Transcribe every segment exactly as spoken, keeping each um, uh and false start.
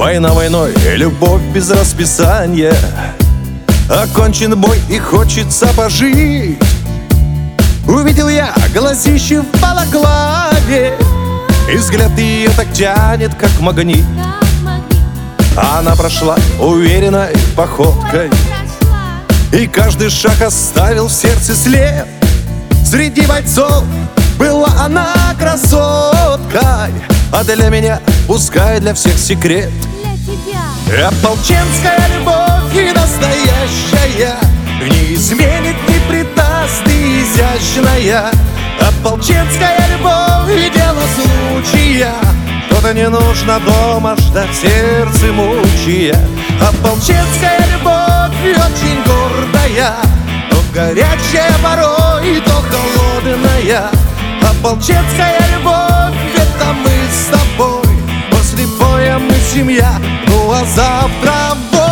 Война войной, любовь без расписания. Окончен бой и хочется пожить. Увидел я глазище в балаклаве, и взгляд ее так тянет, как магнит. Она прошла уверенной походкой, и каждый шаг оставил в сердце след. Среди бойцов была она красоткой, а для меня, пускай для всех секрет. Ополченская любовь и настоящая, не изменит, не предаст и изящная. Ополченская любовь и дело случая, кто-то не нужно дома ждать, сердце мучая. Ополченская любовь очень гордая, то горячая порой, то холодная. Ополченская любовь — это мы с тобой. После боя мы семья, ну а завтра бой.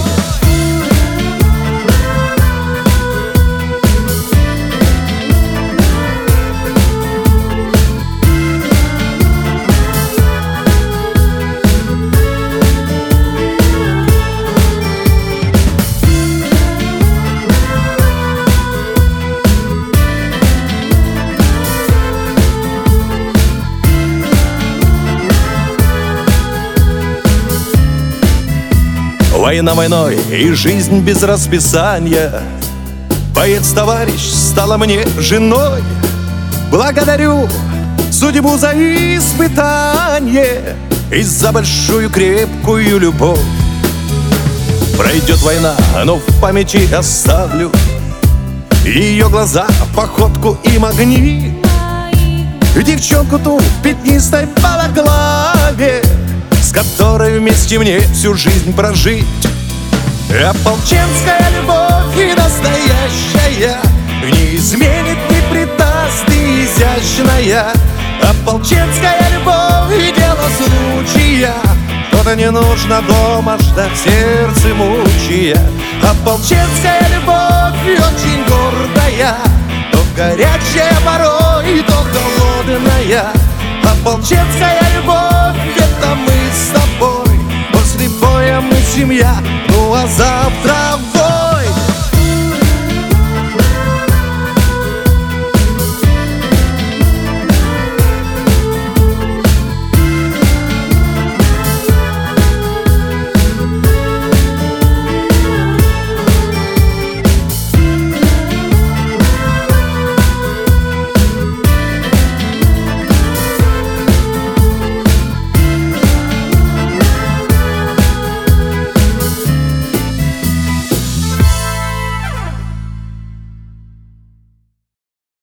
Война войной и жизнь без расписания. Боец-товарищ стала мне женой. Благодарю судьбу за испытание и за большую крепкую любовь. Пройдет война, но в памяти оставлю ее глаза, походку и магнит. Девчонку ту в пятнистой балаклаве, с которой вместе мне всю жизнь прожить. Ополченская любовь и настоящая, не изменит, не предаст и изящная. Ополченская любовь и дело случая, кто-то не нужно дома ждать, сердце мучая. Ополченская любовь очень гордая, то горячая порой, то холодная. Ополченская любовь — это мы с тобой. После боя мы семья, ну а завтра